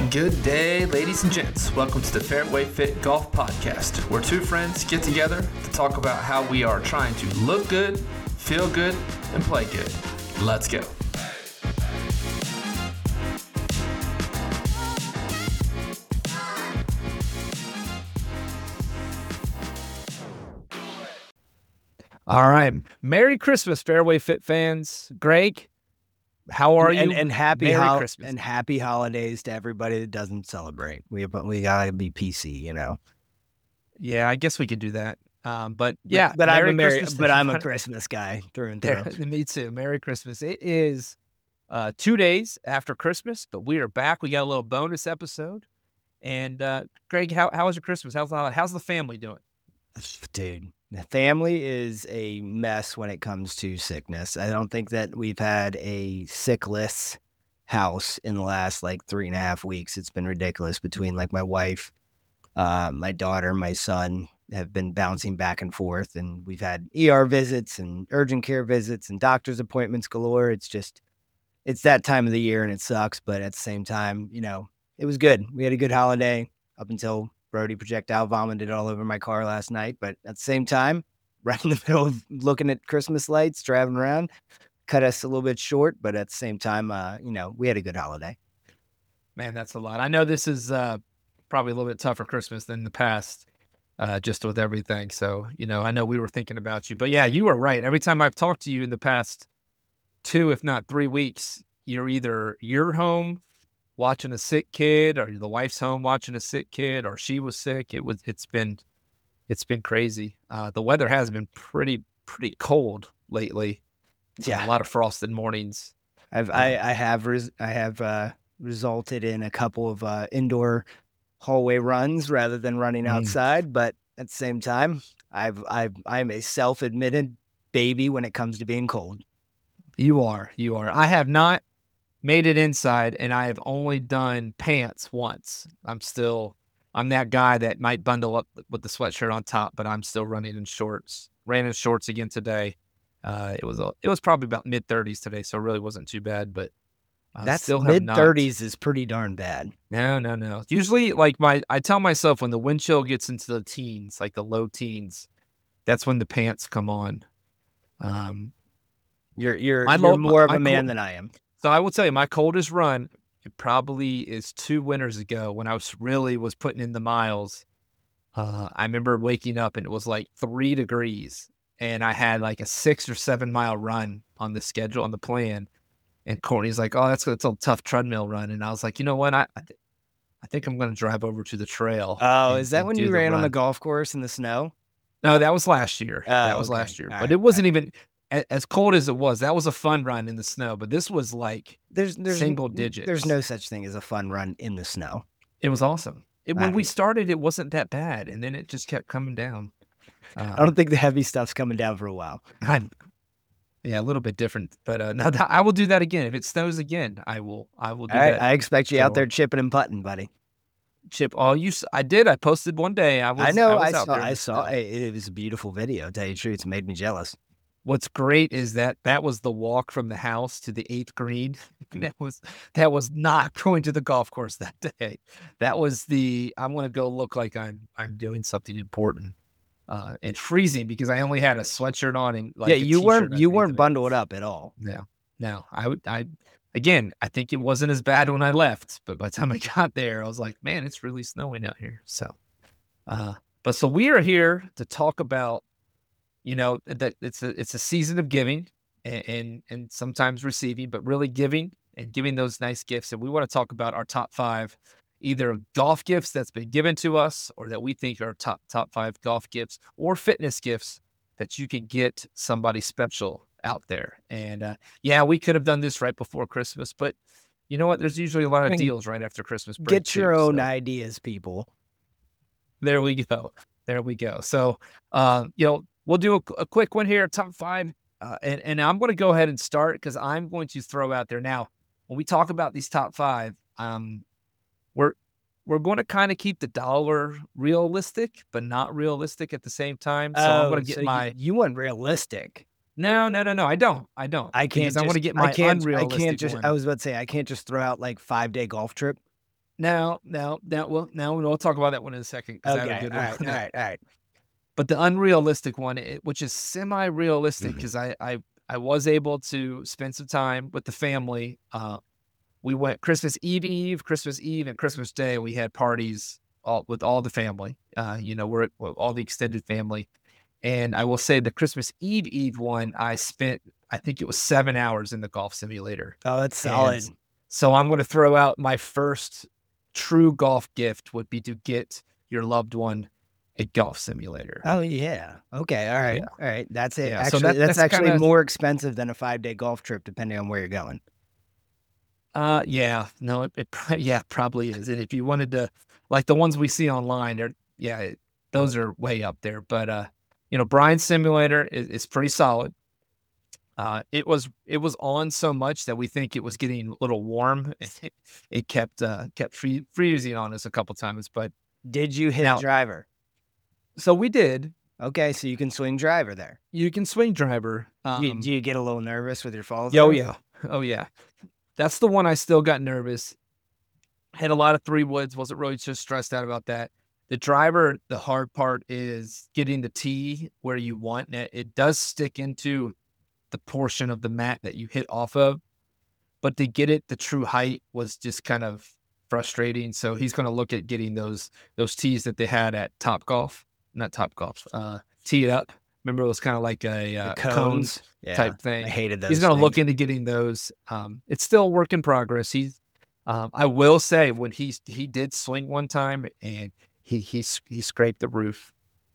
Good day, ladies and gents. Welcome to the Fairway Fit Golf Podcast, where two friends get together to talk about how we are trying to look good, feel good, and play good. Let's go. All right. Merry Christmas, Fairway Fit fans. Greg, how are you? And happy Merry Christmas. and happy holidays to everybody that doesn't celebrate. We gotta be PC, you know. Yeah, I guess we could do that. But I'm a Christmas guy through and through. Me too. Merry Christmas. It is 2 days after Christmas, but we are back. We got a little bonus episode. And Greg, how was your Christmas? How's the family doing? Dude, the family is a mess when it comes to sickness. I don't think that we've had a sickless house in the last like 3.5 weeks. It's been ridiculous between like my wife, my daughter, my son have been bouncing back and forth, and we've had ER visits and urgent care visits and doctor's appointments galore. It's that time of the year and it sucks, but at the same time, you know, it was good. We had a good holiday up until Brody projectile vomited all over my car last night, but at the same time, right in the middle of looking at Christmas lights, driving around, cut us a little bit short, but at the same time, we had a good holiday. Man, that's a lot. I know this is probably a little bit tougher Christmas than the past, just with everything. So, you know, I know we were thinking about you, but yeah, you were right. Every time I've talked to you in the past 2, if not 3 weeks, you're home watching a sick kid, or the wife's home watching a sick kid, or she was sick. It's been crazy. The weather has been pretty cold lately. Yeah, a lot of frosted mornings. I have resulted in a couple of indoor hallway runs rather than running outside, but at the same time, I'm a self-admitted baby when it comes to being cold. You are. I have not made it inside, and I have only done pants once. I'm that guy that might bundle up with the sweatshirt on top, but I'm still running in shorts. Ran in shorts again today. It was probably about mid-30s today, so it really wasn't too bad, but that's mid-30s is pretty darn bad. No. Usually, like I tell myself, when the wind chill gets into the teens, like the low teens, that's when the pants come on. You're more of a man than I am. So I will tell you, my coldest run, it probably is 2 winters ago when I was putting in the miles. I remember waking up and it was like 3 degrees, and I had like a 6 or 7 mile run on the schedule, on the plan. And Courtney's like, "Oh, that's a tough treadmill run." And I was like, "You know what? I think I'm going to drive over to the trail." Oh, is that when you ran on the golf course in the snow? No, that was last year. Last year. But it wasn't even as cold as it was. That was a fun run in the snow, but this was like there's single digits. There's no such thing as a fun run in the snow. It was awesome. When we started, it wasn't that bad, and then it just kept coming down. I don't think the heavy stuff's coming down for a while. Yeah, a little bit different, but no, I will do that again. If it snows again, I will do that. I expect you out there chipping and putting, buddy. I did. I posted one day. I saw. It was a beautiful video. To tell you the truth, it's made me jealous. What's great is that was the walk from the house to the 8th green. That was not going to the golf course that day. That was I want to go look like I'm doing something important. And freezing because I only had a sweatshirt on and like you weren't bundled up at all. No. I think it wasn't as bad when I left, but by the time I got there, I was like, man, it's really snowing out here. So, so we are here to talk about, you know, that it's a season of giving and sometimes receiving, but really giving and giving those nice gifts. And we want to talk about our top 5, either golf gifts that's been given to us or that we think are top 5 golf gifts, or fitness gifts that you can get somebody special out there. And we could have done this right before Christmas, but you know what? There's usually a lot of deals right after Christmas break. Get your own ideas, people. There we go. So, we'll do a quick one here, top 5. And I'm going to go ahead and start because I'm going to throw out there now, when we talk about these top 5, we're going to kind of keep the dollar realistic, but not realistic at the same time. So I'm going to get you want realistic. No, I don't. I can't. I want to get my unrealistic one. I was about to say, I can't just throw out like 5-day golf trip. now we'll talk about that one in a second because I have a Okay. good All one right. on All that. right. All right. But the unrealistic one, which is semi-realistic, Mhm. because I was able to spend some time with the family. We went Christmas Eve, and Christmas Day. We had parties with all the family. We're all the extended family. And I will say the Christmas Eve one, I think it was 7 hours in the golf simulator. Oh, that's And solid. so I'm going to throw out my first true golf gift would be to get your loved one a golf simulator. Oh yeah. Okay. All right. Yeah. All right. That's it. Yeah. So Actually, that's that's kind actually of, more expensive than a 5-day golf trip, depending on where you're going. yeah, no, yeah, probably is. And if you wanted to, like the ones we see online, those are way up there. But, Brian Simulator is pretty solid. It was on so much that we think it was getting a little warm. It kept freezing on us a couple times, but Did you hit now, driver? so we did. Okay, so you can swing driver there. You can swing driver. Do you get a little nervous with your follow Yeah, oh through? yeah, oh yeah. That's the one I still got nervous. Had a lot of 3 woods. Wasn't really just stressed out about that. The driver, the hard part is getting the tee where you want it. It does stick into the portion of the mat that you hit off of, but to get it the true height was just kind of frustrating. So he's going to look at getting those tees that they had at Top Golf, not Top Golf, Tee It Up. Remember, it was kind of like a The cones Yeah, type I thing. hated He's those going to look things. into getting those. It's still a work in progress. I will say when he did swing one time and he scraped the roof.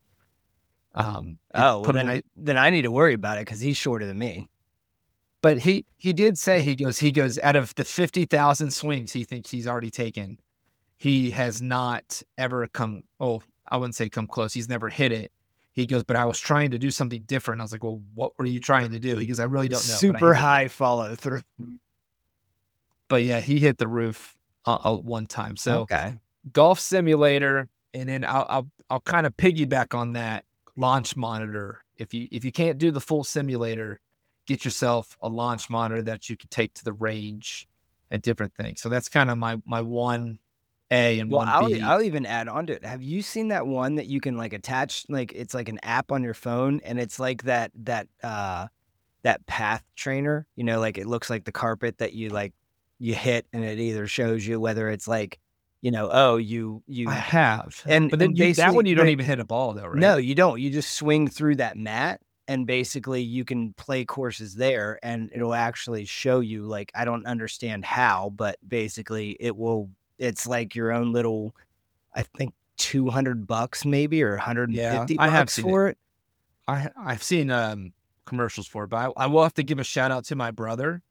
Oh, well, then I need to worry about it because he's shorter than me. But he did say he goes out of the 50,000 swings he thinks he's already taken, he has not ever come. Oh, I wouldn't say come close. He's never hit it. He goes, but I was trying to do something different. I was like, well, what were you trying to do? He goes, I really don't know. Super high follow through. But yeah, he hit the roof one time. So Okay. golf simulator, and then I'll kind of piggyback on that launch monitor. If you can't do the full simulator, get yourself a launch monitor that you can take to the range and different things. So that's kind of my 1A and Well, 1B. I'll even add on to it. Have you seen that one that you can like attach? Like it's like an app on your phone, and it's like that path trainer. Like it looks like the carpet that you hit, and it either shows you whether it's like, oh, you I have, and but then and that one basically, you don't even hit a ball though, right? no, you don't. You just swing through that mat, and basically you can play courses there, and it'll actually show you. Like I don't understand how, but basically it's like your own little, I think $200 maybe, or Yeah, 150 I have bucks seen it. for it. I've seen commercials for it, but I will have to give a shout out to my brother.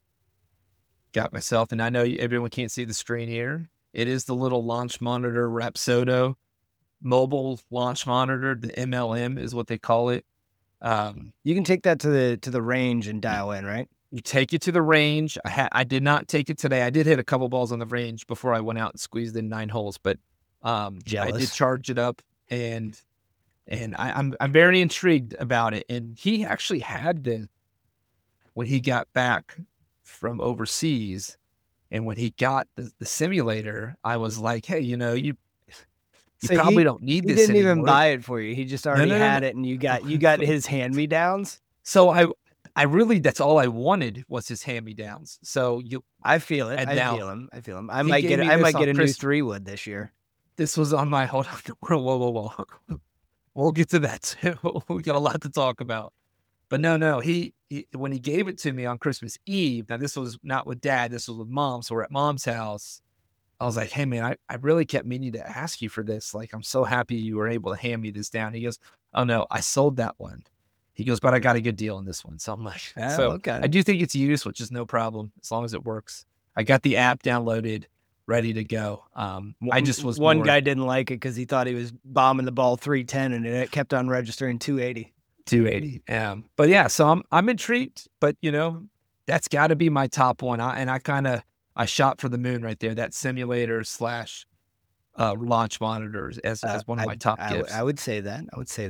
Got myself, and I know everyone can't see the screen here. It is the little launch monitor Rapsodo mobile launch monitor. The MLM is what they call it. You can take that to the range and dial in, right? You take it to the range. I did not take it today. I did hit a couple balls on the range before I went out and squeezed in 9 holes, but I did Jealous. charge it up, and I'm very intrigued about it. And he actually had to, when he got back from overseas, and when he got the simulator, I was like, hey, you So probably don't need he this didn't even anymore. buy it for you. He just already no, no. had it, and you got his hand-me-downs. So I really, that's all I wanted was his hand-me-downs. So I feel it. And I now, feel him. I feel him. I he might gave get me I this might on get a new Christmas. 3-wood this year. This was on my hold on. Whoa. We'll get to that too. We got a lot to talk about. But no. He when he gave it to me on Christmas Eve. Now this was not with Dad. This was with Mom. So we're at Mom's house. I was like, hey man, I really kept meaning to ask you for this. Like, I'm so happy you were able to hand me this down. He goes, oh no, I sold that one. He goes, but I got a good deal on this one. So I'm like, Oh, so okay. I do think it's used, which is no problem as long as it works. I got the app downloaded, ready to go. I just was One more guy didn't like it because he thought he was bombing the ball 310, and it kept on registering 280. 280. But yeah, so I'm intrigued, but that's got to be my top one. I shot for the moon right there. That simulator slash launch monitors as one of my top gifts. I would say that.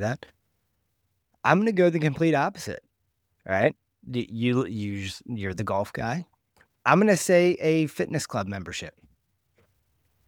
I'm going to go the complete opposite. All right. You're the golf guy. I'm going to say a fitness club membership.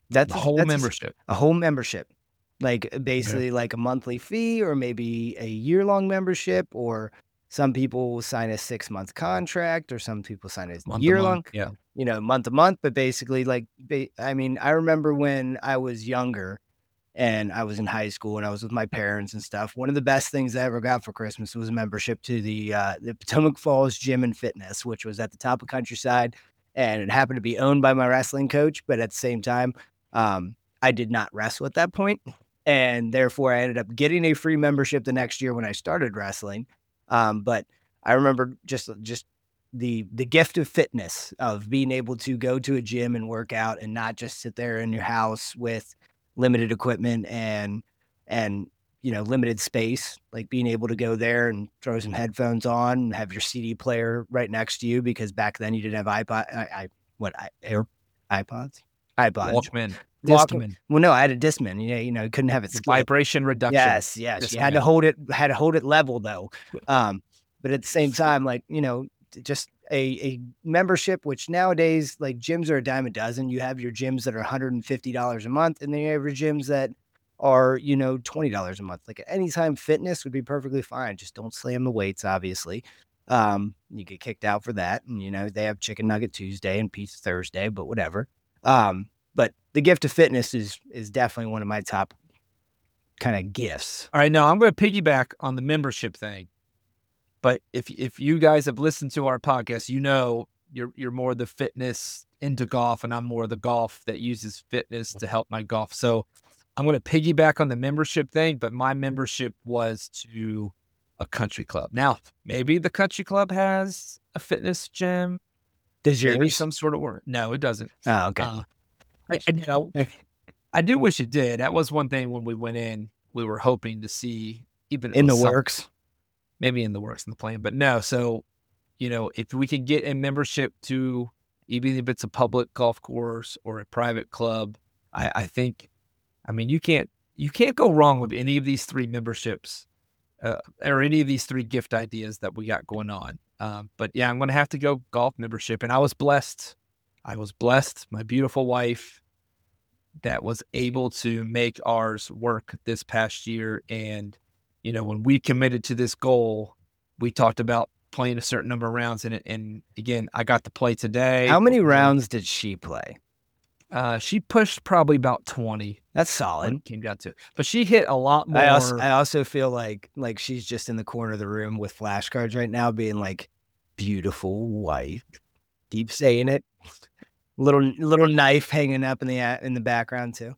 The whole membership. a whole membership, like Yeah. basically like a monthly fee or maybe a year-long membership, or some people will sign a 6-month contract, or some people sign a Month to month. year-long, Yeah. month to month, but basically like I mean, I remember when I was younger and I was in high school and I was with my parents and stuff. One of the best things I ever got for Christmas was a membership to the Potomac Falls Gym and Fitness, which was at the top of Countryside, and it happened to be owned by my wrestling coach. But at the same time, I did not wrestle at that point, and therefore I ended up getting a free membership the next year when I started wrestling. But I remember just the gift of fitness, of being able to go to a gym and work out and not just sit there in your house with limited equipment and limited space, like being able to go there and throw some headphones on and have your CD player right next to you, because back then you didn't have iPod, air iPods, iPods, Walkman. Walkman. Discman. Well, no, I had a Discman. You couldn't have it skip. Vibration reduction. Yes, you had to Discman. hold it level though. But at the same time, just a membership, which nowadays, like, gyms are a dime a dozen. You have your gyms that are $150 a month, and then you have your gyms that are, $20 a month. Like, Anytime Fitness would be perfectly fine. Just don't slam the weights, obviously. You get kicked out for that. And, they have Chicken Nugget Tuesday and Pizza Thursday, but whatever. But the gift of fitness is definitely one of my top kind of gifts. All right, now I'm going to piggyback on the membership thing. But if you guys have listened to our podcast, you're more the fitness into golf, and I'm more the golf that uses fitness to help my golf. So I'm going to piggyback on the membership thing, but my membership was to a country club. Now, maybe the country club has a fitness gym. Does Maybe yours? some sort of work. No, it doesn't. Oh, okay. I do wish it did. That was one thing when we went in, we were hoping to see even In the works. maybe in the works in the plan, but no. So, if we could get a membership to, even if it's a public golf course or a private club, I think, you can't go wrong with any of these three memberships, or any of these three gift ideas that we got going on. But yeah, I'm going to have to go golf membership. And I was blessed. My beautiful wife that was able to make ours work this past year. And, when we committed to this goal, we talked about playing a certain number of rounds in it. And again, I got to play today. How many rounds did she play? She pushed probably about 20. That's solid. It came down to, but she hit a lot more. I also feel like she's just in the corner of the room with flashcards right now, being like, beautiful wife. Keep saying it. Little knife hanging up in the background too.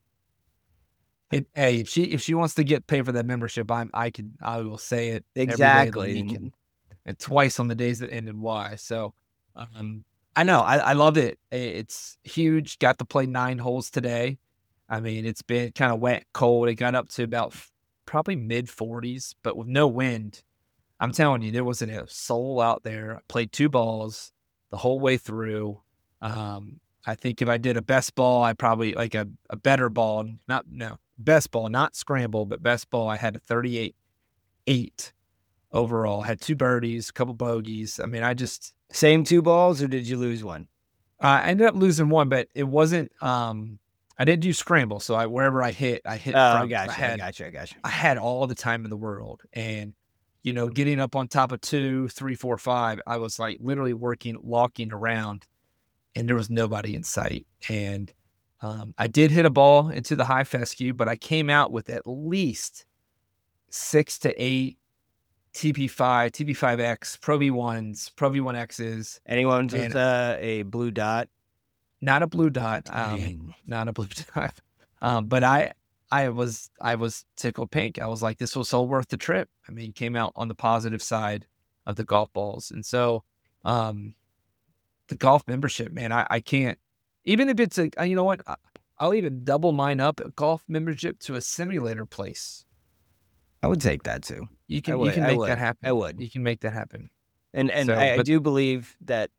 Hey, if she wants to get paid for that membership, I will say it Exactly. every day of the week and twice on the days that end in Y. So, I know I love it. It's huge. Got to play 9 holes today. It's been kind of wet, cold. It got up to about probably mid 40s, but with no wind. I'm telling you, there wasn't a soul out there. I played 2 balls the whole way through. I think if I did a best ball, I probably like a better ball, best ball, not scramble, but best ball. I had a 38 overall. I had 2 birdies, a couple bogeys. Same 2 balls, or did you lose one? I ended up losing one, but it wasn't, I didn't do scramble. So wherever I hit. Oh, I gotcha. I had all the time in the world. And, getting up on top of 2, 3, 4, 5, I was like literally walking around, and there was nobody in sight. And I did hit a ball into the high fescue, but I came out with at least 6 to 8 TP5, TP5X, Pro V1s, Pro V1Xs. Anyone with a blue dot? Not a blue dot. Not a blue dot. But I was tickled pink. I was like, this was so worth the trip. Came out on the positive side of the golf balls. And so, the golf membership, man, I can't, even if it's you know what, I'll even double mine up, a golf membership to a simulator place. I would take that too. You can make that happen. I would. You can make that happen. And I do believe that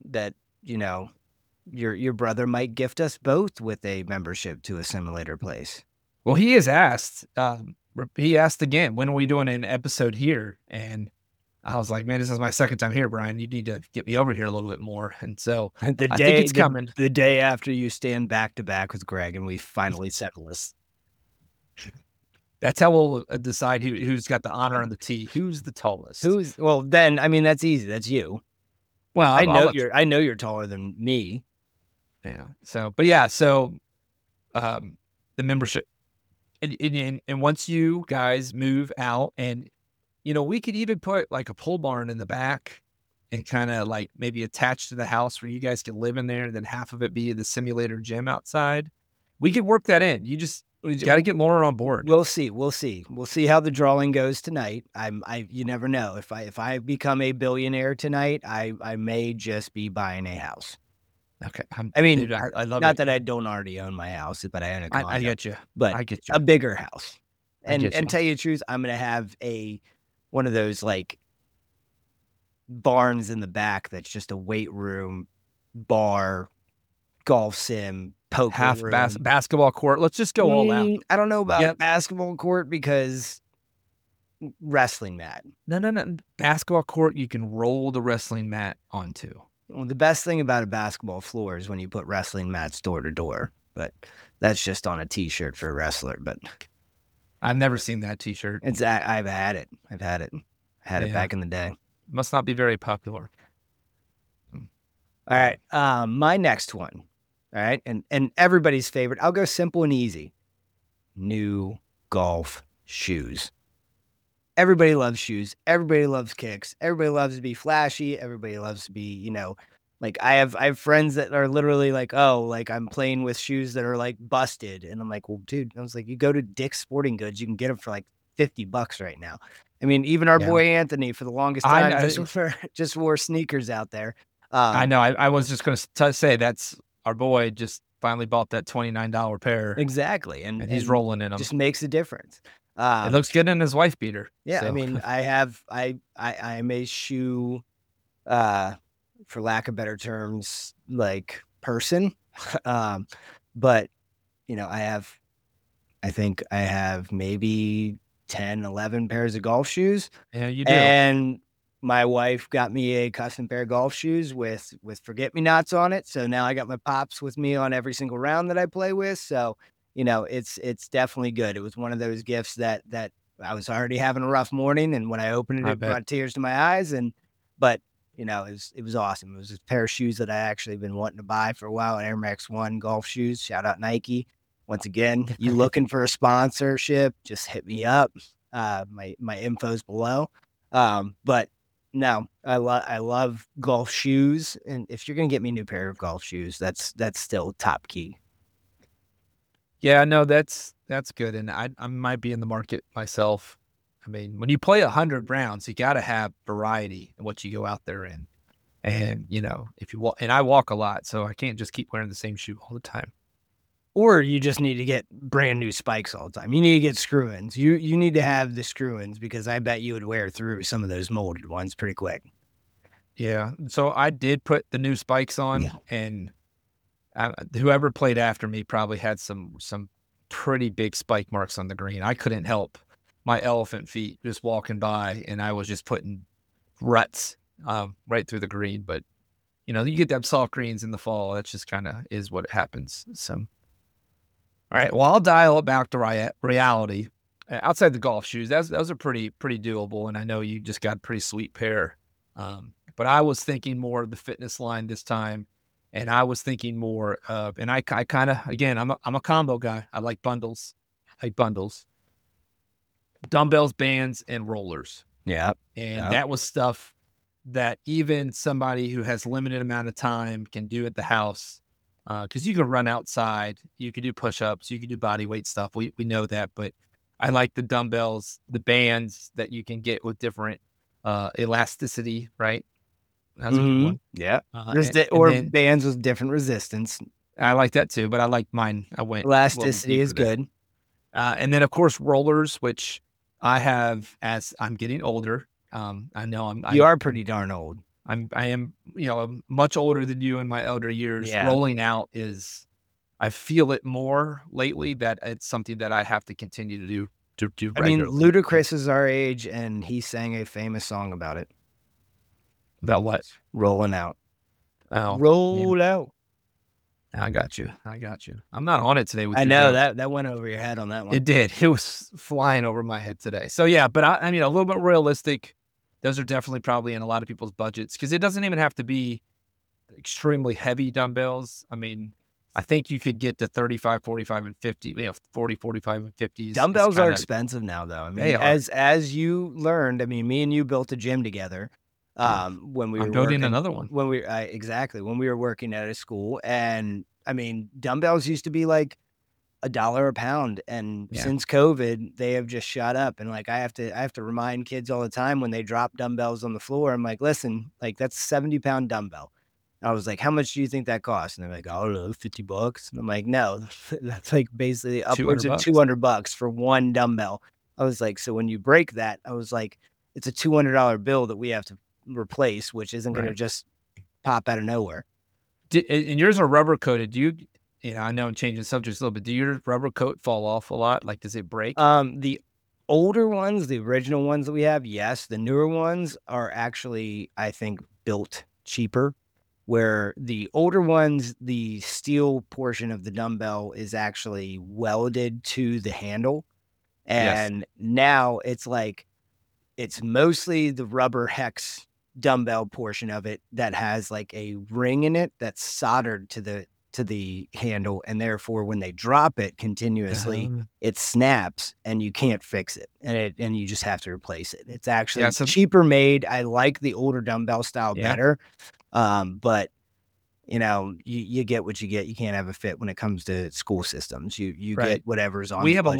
your brother might gift us both with a membership to a simulator place. Well, he has asked. He asked again, when are we doing an episode here? And I was like, man, this is my second time here, Brian. You need to get me over here a little bit more. And so The I think day it's coming. the day after you stand back to back with Greg and we finally settle this. That's how we'll decide who's got the honor on the tee. Who's the tallest? Well, then, I mean, that's easy. That's you. Well, I know you're taller than me. Yeah. So, but yeah, so the membership, and once you guys move out, and we could even put like a pole barn in the back and kind of like maybe attached to the house where you guys can live in there, and then half of it be the simulator gym outside. We could work that in. You just got to get Laura on board. We'll see. We'll see how the drawing goes tonight. You never know. If I become a billionaire tonight, I may just be buying a house. Okay. Dude, I love not it. that I don't already own my house, but I own a condo. I get you. But I get you. a bigger house. And get you. tell you the truth, I'm gonna have one of those like barns in the back that's just a weight room, bar, golf sim, poker half room. basketball court. Let's just go all out. I don't know about basketball court because wrestling mat. No. Basketball court, you can roll the wrestling mat onto. Well, the best thing about a basketball floor is when you put wrestling mats door to door, but that's just on a t-shirt for a wrestler. But I've never seen that t-shirt. I've had it. Had it back in the day. Must not be very popular. All right. My next one. All right. And everybody's favorite. I'll go simple and easy. New golf shoes. Everybody loves shoes. Everybody loves kicks. Everybody loves to be flashy. Everybody loves to be, like I have friends that are literally like, oh, like I'm playing with shoes that are like busted. And I'm like, well, dude, I was like, you go to Dick's Sporting Goods, you can get them for like $50 right now. I mean, even our boy Anthony for the longest time just wore sneakers out there. I know. I was just going to say that's our boy just finally bought that $29 pair. Exactly. And he's rolling in them. Just makes a difference. It looks good in his wife beater. Yeah. So. I mean, I'm a shoe, for lack of better terms, like person. But I think I have maybe 10, 11 pairs of golf shoes. Yeah, you do. And my wife got me a custom pair of golf shoes with forget-me-nots on it. So now I got my pops with me on every single round that I play with. So, it's definitely good. It was one of those gifts that I was already having a rough morning. And when I opened it, it brought tears to my eyes. But it was awesome. It was a pair of shoes that I actually been wanting to buy for a while. Air Max 1 golf shoes. Shout out Nike. Once again, you looking for a sponsorship, just hit me up. My info's below. But no, I love golf shoes. And if you're going to get me a new pair of golf shoes, that's still top key. Yeah, no, that's good. And I might be in the market myself. I mean, when you play 100 rounds, you got to have variety in what you go out there in. And, if you walk, and I walk a lot, so I can't just keep wearing the same shoe all the time. Or you just need to get brand new spikes all the time. You need to get screw-ins. You need to have the screw-ins because I bet you would wear through some of those molded ones pretty quick. Yeah. So I did put the new spikes on, and whoever played after me probably had some pretty big spike marks on the green. I couldn't help my elephant feet just walking by, and I was just putting ruts right through the green. But you get them soft greens in the fall. That's just kind of is what happens. So, all right. Well, I'll dial it back to reality. Outside the golf shoes, those are pretty doable, and I know you just got a pretty sweet pair. But I was thinking more of the fitness line this time. And I was thinking more of, and I kind of, again, I'm a combo guy. I like bundles. Dumbbells, bands, and rollers. Yeah. And that was stuff that even somebody who has limited amount of time can do at the house. Because you can run outside, you can do push-ups, you can do body weight stuff. We know that, but I like the dumbbells, the bands that you can get with different elasticity, right? That's a good one. Yeah. Bands with different resistance. I like that too, but I like mine. Elasticity is good. And then of course rollers, which I have as I'm getting older. I know you are pretty darn old. I am, much older than you in my elder years. Yeah. Rolling out I feel it more lately that it's something that I have to continue to do regularly. I mean, Ludacris is our age and he sang a famous song about it. About what? Rolling out. Oh, Roll out. I got you. I'm not on it today with I your know joke. that went over your head on that one. It did. It was flying over my head today. So yeah, but I mean, a little bit realistic. Those are definitely probably in a lot of people's budgets because it doesn't even have to be extremely heavy dumbbells. I mean, I think you could get to 35, 45, and 50, 40, 45, and 50s. Dumbbells are expensive now, though. I They mean, are. as you learned, I mean, me and you built a gym together. Yeah. When we I'm were building working, another one. exactly when we were working at a school, and I mean, dumbbells used to be like $1 a pound, and Yeah. since COVID, they have just shot up. And like I have to remind kids all the time when they drop dumbbells on the floor. I'm like, listen, like that's a 70-pound dumbbell. I was like, how much do you think that costs? And they're like, I don't know, $50. And I'm like, no, that's like basically upwards of $200. $200 for one dumbbell. I was like, so when you break that, I was like, it's a $200 bill that we have to replace, which isn't going to Right. just pop out of nowhere. And yours are rubber coated. Do you know, I know I'm changing subjects a little bit. Do your rubber coat fall off a lot? Like, does it break? The older ones, the original ones that we have, yes. The newer ones are actually, I think, built cheaper. Where the older ones, the steel portion of the dumbbell is actually welded to the handle. Yes. And now it's like, it's mostly the rubber hex dumbbell portion of it that has like a ring in it that's soldered to the handle. And therefore, when they drop it continuously, it snaps and you can't fix it. And you just have to replace it. It's actually cheaper made. I like the older dumbbell style better. But you know, you get what you get. You can't have a fit when it comes to school systems. You get whatever's on. We have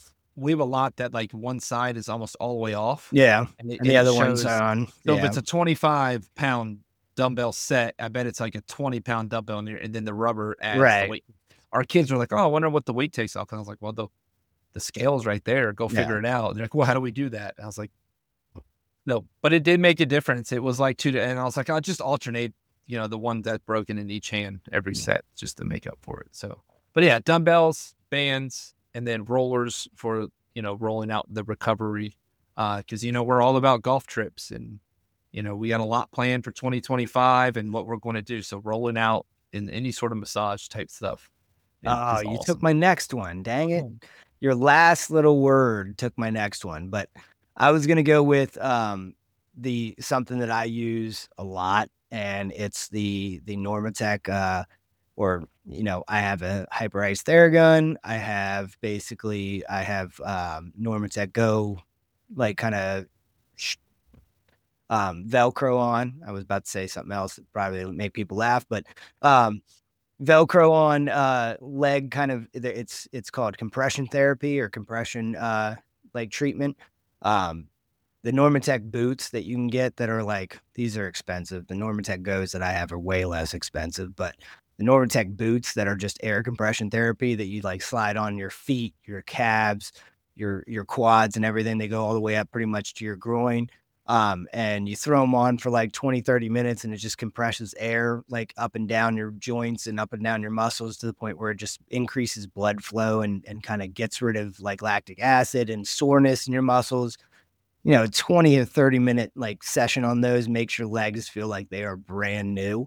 a lot that like one side is almost all the way off. Yeah. And the other one's on. So if it's a 25-pound dumbbell set, I bet it's like a 20-pound dumbbell in there, and then the rubber adds the weight. Our kids are like, oh, I wonder what the weight takes off. And I was like, well, the scale's right there. Go figure it out. They're like, well, how do we do that? And I was like, no, but it did make a difference. It was like and I was like, I'll just alternate, the one that's broken in each hand every set just to make up for it. So, but yeah, dumbbells, bands, and then rollers for, rolling out the recovery. Cause we're all about golf trips and, we got a lot planned for 2025 and what we're going to do. So rolling out in any sort of massage type stuff. Oh, you took my next one. Dang it. Your last little word took my next one, but I was going to go with, something that I use a lot, and it's the Normatec, I have a Hyperice Theragun. I have Normatec Go, like kind of Velcro on. I was about to say something else that probably make people laugh, but Velcro on leg kind of, it's called compression therapy or compression like treatment. The Normatec boots that you can get that are like, these are expensive. The Normatec Go's that I have are way less expensive, but the Normatec boots that are just air compression therapy that you like slide on your feet, your calves, your quads and everything, they go all the way up pretty much to your groin. And you throw them on for like 20, 30 minutes and it just compresses air like up and down your joints and up and down your muscles to the point where it just increases blood flow and kind of gets rid of like lactic acid and soreness in your muscles. 20 or 30 minute like session on those makes your legs feel like they are brand new.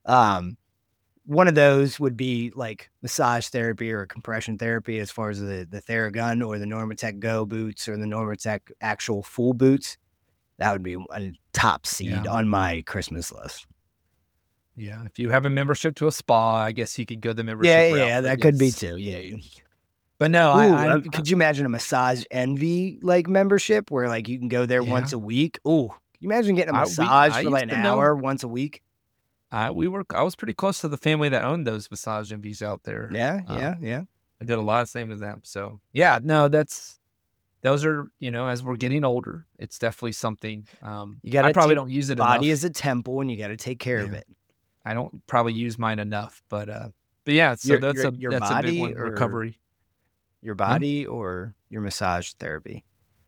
One of those would be like massage therapy or compression therapy as far as the Theragun or the Normatec Go boots or the Normatec actual full boots. That would be a top seed on my Christmas list. Yeah. If you have a membership to a spa, I guess you could go the membership route. Yeah, that could be too. Yeah. But no, could you imagine a Massage Envy like membership where like you can go there once a week? Oh, can you imagine getting a massage for like an hour once a week? I was pretty close to the family that owned those Massage Envies out there. Yeah. I did a lot of same with them. So yeah, no, those are, as we're getting older, it's definitely something. I probably don't use it enough. Body is a temple and you got to take care of it. I don't probably use mine enough, but yeah, so that's a big one, recovery. Your body or your massage therapy?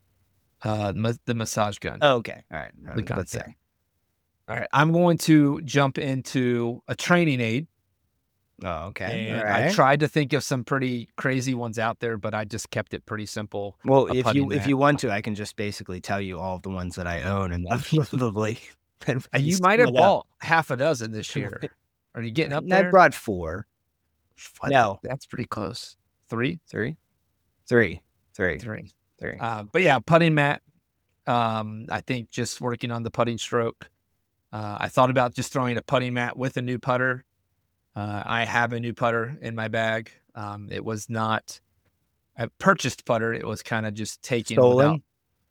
The massage gun. Oh, okay. All right. Let's say. All right. I'm going to jump into a training aid. Oh, okay. And I tried to think of some pretty crazy ones out there, but I just kept it pretty simple. Well, if you want to, I can just basically tell you all of the ones that I own, and that's probably And you might have bought half a dozen this year. Are you getting up I there? brought 4. No. That's pretty close. 3? 3? 3. 3. 3. 3. But yeah, putting mat. I think just working on the putting stroke. I thought about just throwing a putting mat with a new putter. I have a new putter in my bag. It was not a purchased putter. It was kind of just taken Stolen?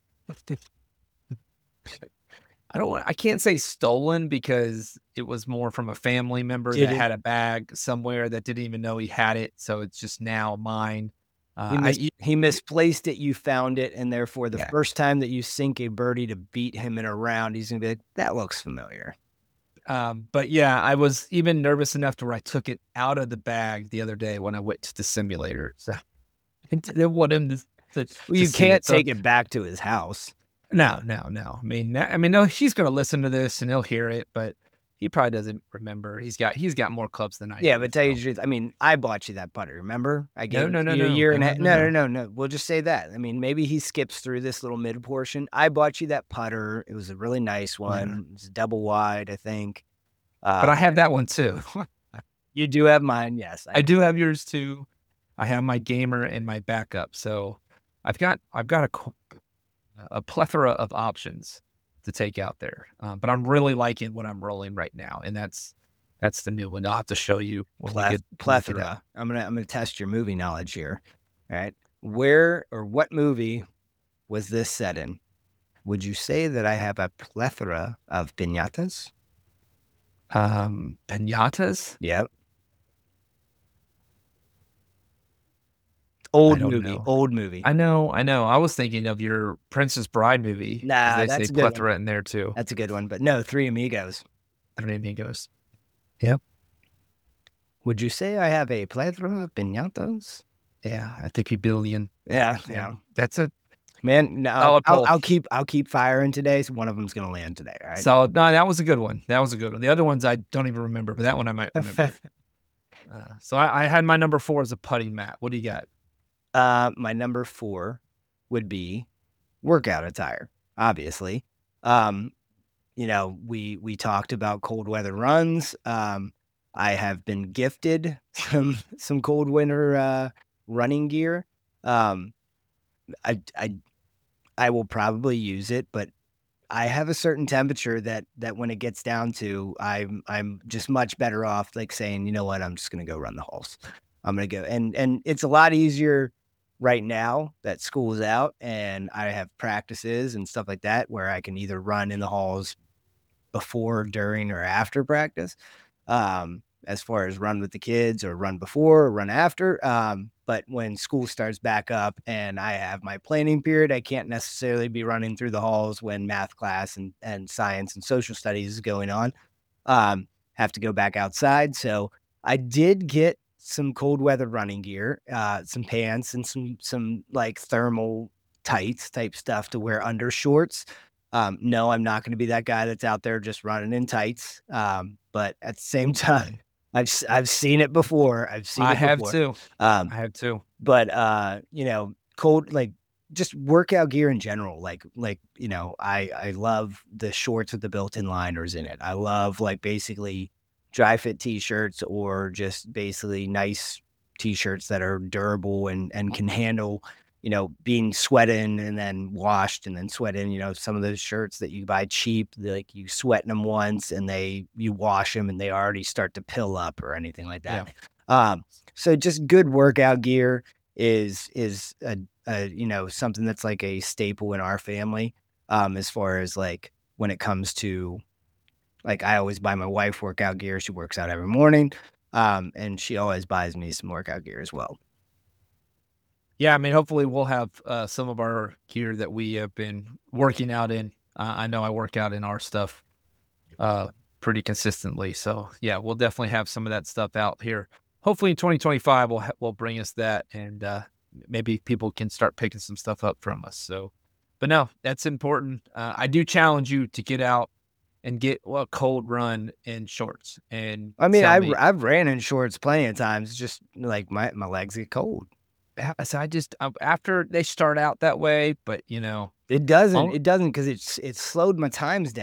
I can't say stolen because it was more from a family member that had a bag somewhere that didn't even know he had it. So it's just now mine. He misplaced it, you found it, and therefore the first time that you sink a birdie to beat him in a round, he's gonna be like, "That looks familiar." But yeah, I was even nervous enough to where I took it out of the bag the other day when I went to the simulator. So I didn't want him to you can't take it back to his house. No. I mean, no, he's gonna listen to this and he'll hear it, but he probably doesn't remember. He's got more clubs than I do. Yeah, but tell you the truth, I mean, I bought you that putter, remember? I gave No. you a year and a half. No. We'll just say that. I mean, maybe he skips through this little mid portion. I bought you that putter. It was a really nice one. It was double wide, I think. But I have that one too. You do have mine, yes. I do have yours too. I have my gamer and my backup. So I've got a plethora of options to take out there. But I'm really liking what I'm rolling right now, and that's the new one. I'll have to show you plethora. I'm gonna test your movie knowledge here. All right, where or what movie was this set in? Would you say that I have a plethora of piñatas? Piñatas? Yep. Old movie. I know. I was thinking of your Princess Bride movie. Nah, they that's say a good plethora one. in there too. That's a good one, but no, Three Amigos. Three Amigos. Yep. Would you say I have a plethora of piñatas? Yeah, I think a billion. Yeah. That's a man. No, I'll keep firing today. So one of them's gonna land today. All right. Solid. No, that was a good one. The other ones I don't even remember, but that one I might remember. So I had my number 4 as a putting mat. What do you got? My number 4 would be workout attire, obviously. We talked about cold weather runs. I have been gifted some cold winter running gear. I will probably use it, but I have a certain temperature that when it gets down to, I'm just much better off like saying, you know what, I'm just gonna go run the halls. I'm gonna go, and it's a lot easier right now that school's out and I have practices and stuff like that where I can either run in the halls before, during, or after practice. As far as run with the kids or run before or run after. But when school starts back up and I have my planning period, I can't necessarily be running through the halls when math class and science and social studies is going on. Have to go back outside. So I did get some cold weather running gear, some pants and some like thermal tights type stuff to wear under shorts. No, I'm not going to be that guy that's out there just running in tights. But at the same time, I've seen it before. I have too. I have too. But cold, like just workout gear in general. I love the shorts with the built-in liners in it. I love like basically dry fit t-shirts or just basically nice t-shirts that are durable and can handle, being sweat in and then washed and then sweat in, some of those shirts that you buy cheap, like you sweat in them once and you wash them and they already start to pill up or anything like that. Yeah. So just good workout gear is something that's like a staple in our family. As far as like when it comes to like, I always buy my wife workout gear. She works out every morning. And she always buys me some workout gear as well. Yeah, I mean, hopefully we'll have some of our gear that we have been working out in. I know I work out in our stuff pretty consistently. So, yeah, we'll definitely have some of that stuff out here. Hopefully in 2025, we'll bring us that, and maybe people can start picking some stuff up from us. So, but no, that's important. I do challenge you to get out and get a cold run in shorts. And I mean, I've ran in shorts plenty of times, just like my legs get cold. So after they start out that way, but it doesn't because it's slowed my times down.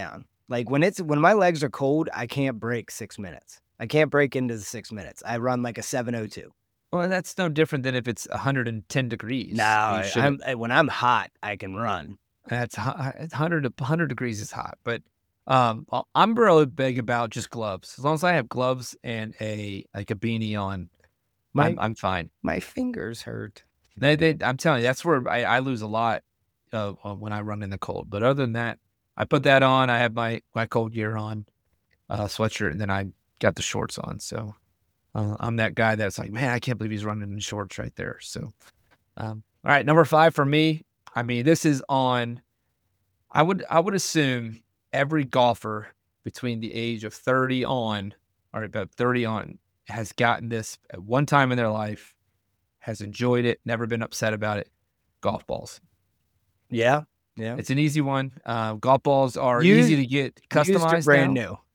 Like when my legs are cold, I can't break 6 minutes. I can't break into the 6 minutes. I run like a 7:02. Well, that's no different than if it's 110 No, degrees. You shouldn't. when I'm hot, I can run. That's 100 degrees is hot, but I'm really big about just gloves. As long as I have gloves and a beanie on, My I'm fine. my fingers hurt. I'm telling you, that's where I lose a lot when I run in the cold. But other than that, I put that on. I have my cold gear on, sweatshirt, and then I got the shorts on. So I'm that guy that's like, man, I can't believe he's running in shorts right there. So, all right, number 5 for me. I mean, this is on. I would assume every golfer between the age of 30 on, or about 30 on, has gotten this at one time in their life, has enjoyed it, never been upset about it. Golf balls. Yeah. Yeah. It's an easy one. Golf balls are Used- easy to get Used or customized brand now. new.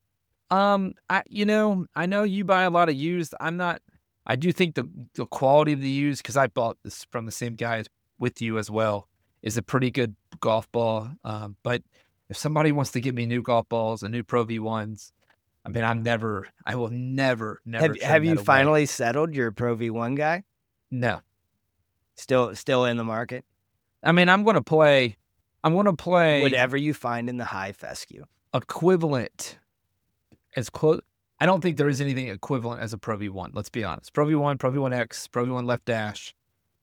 I know you buy a lot of used. I do think the quality of the used, because I bought this from the same guy with you as well, is a pretty good golf ball. But if somebody wants to give me new golf balls and new Pro V1s, I mean, I will never Have turn you that away. finally settled your Pro V1 guy? No. Still in the market? I mean, I'm going to play Whatever you find in the high fescue. equivalent as close. I don't think there is anything equivalent as a Pro V1. Let's be honest. Pro V1, Pro V1X, Pro V1 Left Dash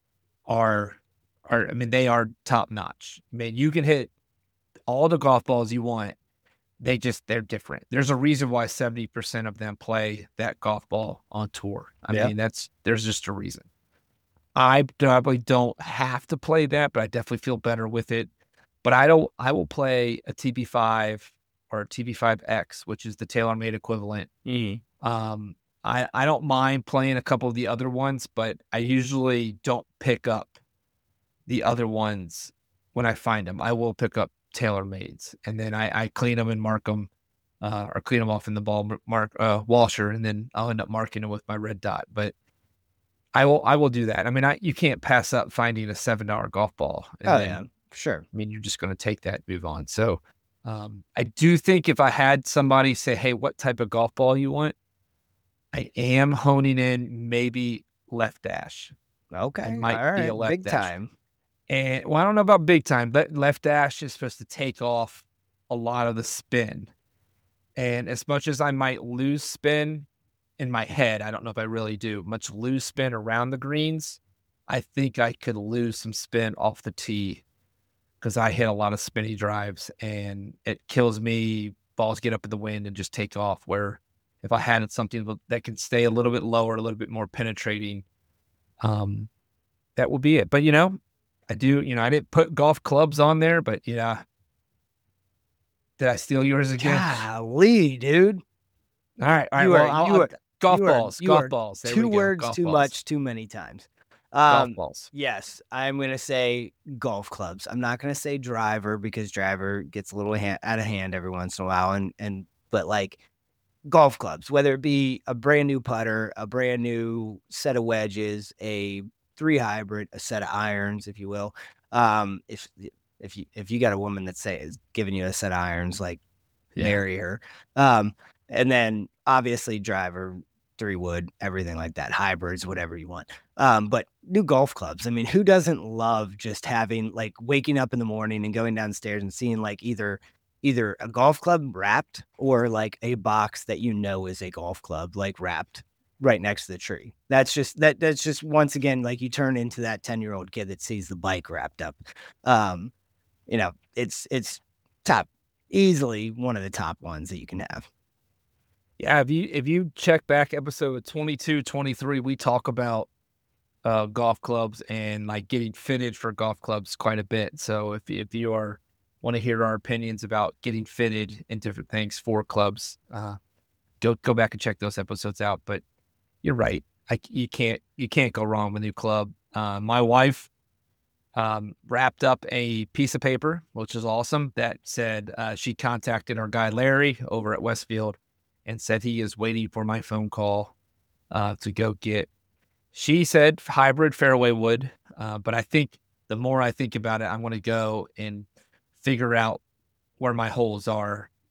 they are top notch. I mean, you can hit all the golf balls you want. They're different. There's a reason why 70% of them play that golf ball on tour. I mean, there's just a reason. I probably don't have to play that, but I definitely feel better with it. But I will play a TB5 or a TB5X, which is the TaylorMade equivalent. I don't mind playing a couple of the other ones, but I usually don't pick up the other ones when I find them. I will pick up TaylorMades, and then I clean them and mark them, or clean them off in the ball washer, and then I'll end up marking them with my red dot. But I will do that. I mean, you can't pass up finding a $7 golf ball. Yeah, sure. I mean, you're just going to take that and move on. So I do think if I had somebody say, hey, what type of golf ball you want? I am honing in maybe Left Dash. Okay. It might be a Left big Dash. time. And I don't know about big time, but Left Dash is supposed to take off a lot of the spin. And as much as I might lose spin in my head, I don't know if I really do, much lose spin around the greens, I think I could lose some spin off the tee, because I hit a lot of spinny drives and it kills me. Balls get up in the wind and just take off, where if I had something that can stay a little bit lower, a little bit more penetrating, that will be it. But, I didn't put golf clubs on there, but did I steal yours again? Golly, dude. All right. Golf balls. There 2 we go. words Golf too balls. much, too many times. Golf balls. Yes, I'm going to say golf clubs. I'm not going to say driver, because driver gets a little out of hand every once in a while. But like golf clubs, whether it be a brand new putter, a brand new set of wedges, a 3 hybrid, a set of irons, if you will. If you got a woman that is giving you a set of irons, like marry her. And then obviously driver, 3 wood, everything like that, hybrids, whatever you want. But new golf clubs. I mean, who doesn't love just having, like, waking up in the morning and going downstairs and seeing like either a golf club wrapped, or like a box that is a golf club, like wrapped right next to the tree. That's just once again, like, you turn into that 10-year-old kid that sees the bike wrapped up. It's top, easily one of the top ones that you can have. Yeah, if you check back episode 22, 23, we talk about golf clubs and like getting fitted for golf clubs quite a bit. So if you want to hear our opinions about getting fitted and different things for clubs, go back and check those episodes out. But you're right. You can't go wrong with a new club. My wife wrapped up a piece of paper, which is awesome, that said she contacted our guy Larry over at Westfield and said he is waiting for my phone call to go get. She said hybrid fairway wood, but I think the more I think about it, I'm going to go and figure out where my holes are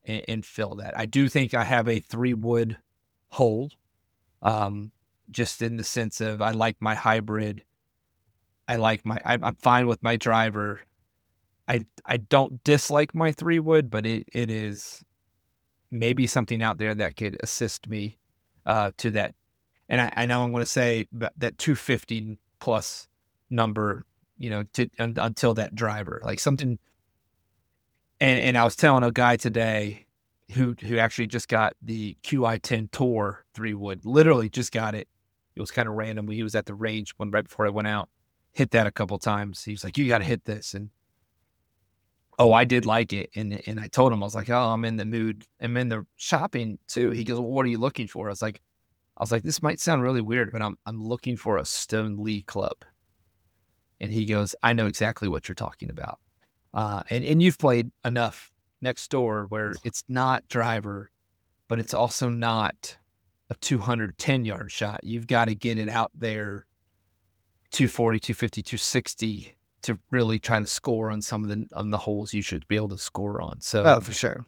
and fill that. I do think I have a 3-wood hole, just in the sense of I like my hybrid. I'm fine with my driver. I don't dislike my 3-wood, but it is maybe something out there that could assist me to that. And I know I'm going to say that 250 plus number, until that driver, like something. And I was telling a guy today who actually just got the QI10 Tour 3-wood, literally just got it. It was kind of randomly. He was at the range right before I went out, hit that a couple times. He was like, "You got to hit this." And I did like it. And I told him, I was like, "Oh, I'm in the mood. I'm in the shopping too." He goes, "Well, what are you looking for?" I was like, "This might sound really weird, but I'm looking for a Stone Lee club." And he goes, "I know exactly what you're talking about." And you've played enough next door where it's not driver, but it's also not a 210-yard shot. You've got to get it out there 240, 250, 260 to really try to score on some of the holes you should be able to score on. So, for sure.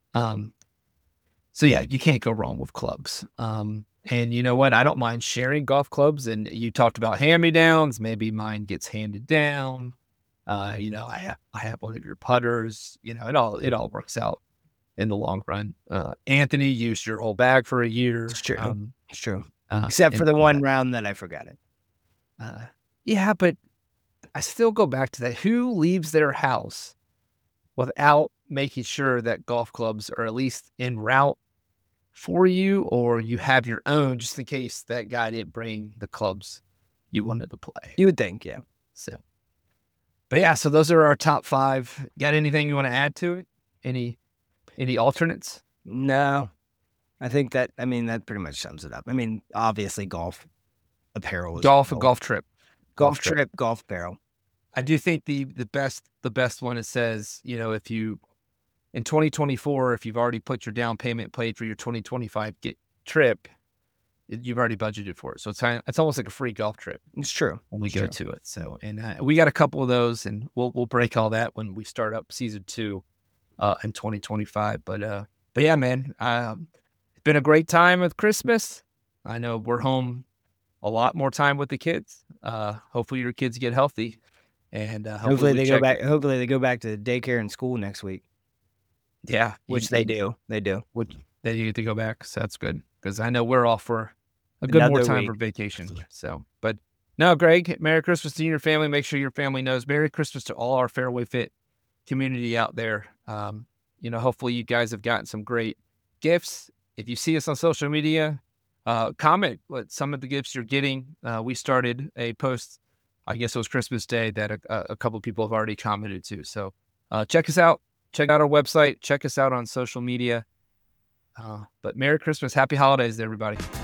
So yeah, you can't go wrong with clubs. And you know what? I don't mind sharing golf clubs. And you talked about hand-me-downs. Maybe mine gets handed down. I have one of your putters. It all works out in the long run. Anthony used your whole bag for a year. It's true. It's true. Except for the one round that I forgot it. Yeah, but I still go back to that. Who leaves their house without making sure that golf clubs are at least en route for you, or you have your own just in case that guy didn't bring the clubs you wanted to play? You would think, yeah. But yeah, so those are our top 5. Got anything you want to add to it? Any alternates? No. I think that pretty much sums it up. I mean, obviously golf apparel is golf trip. Golf trip, golf apparel. I do think the best one, it says, if you in 2024, if you've already put your down payment paid for your 2025 trip, you've already budgeted for it. So it's almost like a free golf trip. It's true. When we go to it. So, and we got a couple of those, and we'll break all that when we start up season 2 in 2025. But yeah, man, it's been a great time with Christmas. I know we're home a lot more time with the kids. Hopefully your kids get healthy, and hopefully they go back. Hopefully they go back to daycare and school next week. Yeah, which they do. They do. Which they get to go back. So that's good, because I know we're off for a good more time for vacation. So, but no, Greg, Merry Christmas to you and your family. Make sure your family knows. Merry Christmas to all our Fairway Fit community out there. Hopefully you guys have gotten some great gifts. If you see us on social media, comment what some of the gifts you're getting. We started a post, I guess it was Christmas Day, that a couple of people have already commented to. So check us out. Check out our website. Check us out on social media. But Merry Christmas. Happy holidays to everybody.